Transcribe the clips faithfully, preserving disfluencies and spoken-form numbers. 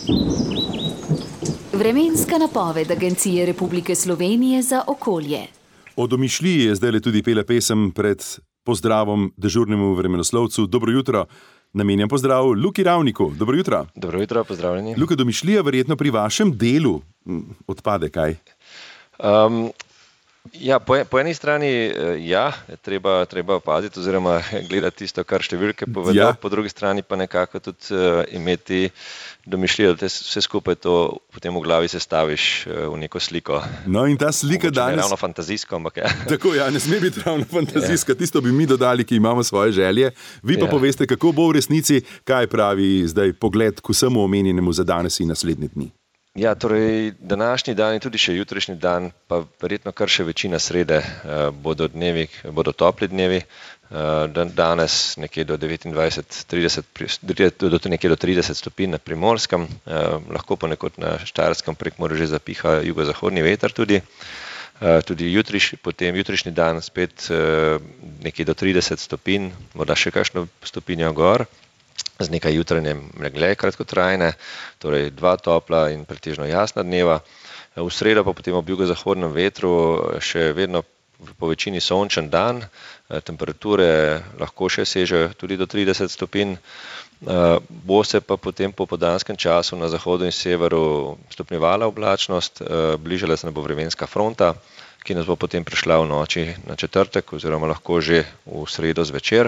Vremenska napoved Agencije Republike Slovenije za okolje. O domišljiji je zdaj tudi pela pesem pred pozdravom dežurnemu vremenoslovcu. Dobro jutro, namenjam pozdrav Luki Ravniku. Dobro jutro. Dobro jutro, pozdravljeni. Luka, domišljija verjetno pri vašem delu odpade kaj? Um, ja, po, po eni strani ja, treba, treba opaziti oziroma gledati tisto, kar številke povedo, ja. Po drugi strani pa nekako tudi uh, imeti domišljijo, da vse skupaj to potem v glavi sestaviš uh, v neko sliko. No in ta slika Mogoče danes... ne ravno fantazijsko, ampak ja. Tako, ja, ne sme biti ravno fantazijska. Ja. Tisto bi mi dodali, ki imamo svoje želje. Vi pa ja. poveste, kako bo v resnici, kaj pravi zdaj pogled k vsemu omenjenemu za danes in naslednji dni. Ja, torej današnji dan in tudi še jutrišnji dan, pa verjetno kar še večina srede uh, bodo dnevi, bodo topli dnevi. Uh, danes nekje do devetindvajset, trideset, do, do, nekje do trideset stopinj na Primorskem, uh, lahko ponekod na Štajerskem Prekmurju že zapiha jugozahodni veter tudi. Uh, tudi jutriš, potem jutrišnji dan spet uh, nekje do trideset stopinj, morda še kakšno stopinjo gor. Z nekaj jutranjem megle kratkotrajne, torej dva topla in pretežno jasna dneva. V sredo pa potem ob jugozahodnem vetru še vedno po večini sončen dan, temperature lahko še sežejo tudi do trideset stopinj. Bo se pa potem po popoldanskem času na zahodu in severu stopnjevala oblačnost, bližala se nam bo vremenska fronta, ki nas bo potem prišla v noči na četrtek oziroma lahko že v sredo zvečer.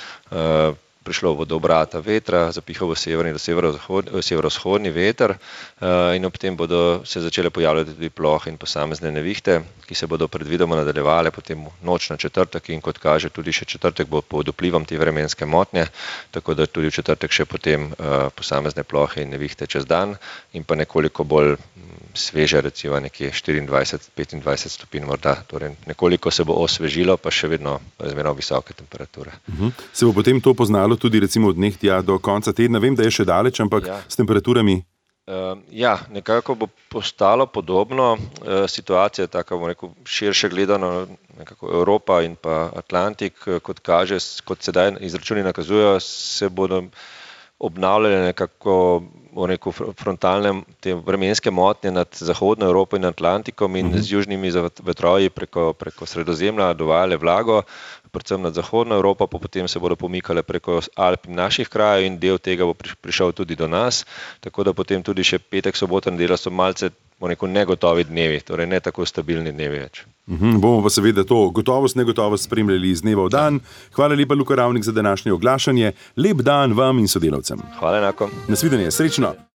Prišlo bo do obrata vetra, zapihal v severni do severovzhodni veter in ob tem bodo se začele pojavljati tudi plohe in posamezne nevihte, ki se bodo predvidoma nadaljevale potem noč na četrtek in kot kaže tudi še četrtek bo pod vplivom te vremenske motnje, tako da tudi v četrtek še potem posamezne plohe in nevihte čez dan in pa nekoliko bolj sveže, recimo nekje štiriindvajset, petindvajset stopinj morda, torej nekoliko se bo osvežilo, pa še vedno zmerno visoke temperature. Uh-huh. Se bo potem to poznalo tudi recimo od dneh tja do konca tedna? Vem, da je še daleč, ampak ja. S temperaturami? Uh, ja, nekako bo postalo podobno. Uh, situacija je taka, bomo rekel, širše gledano, nekako Evropa in pa Atlantik, kot kaže, kot sedaj izračuni nakazujejo, se bodo obnavljale nekako rekel, frontalne te vremenske motnje nad zahodno Evropo in Atlantikom in uh-huh. z južnimi vetrovi preko, preko Sredozemlja dovajale vlago, predvsem nad zahodno Evropo, pa potem se bodo pomikale preko Alp in naših krajev in del tega bo prišel tudi do nas, tako da potem tudi še petek, sobota, nedela so malce rekel, negotovi dnevi, torej ne tako stabilni dnevi več. Uhum, bomo pa seveda to gotovost, negotovost spremljali iz dneva v dan. Hvala lepa, Luka Ravnik, za današnje oglašanje. Lep dan vam in sodelavcem. Hvala enako. Nasvidenje, srečno.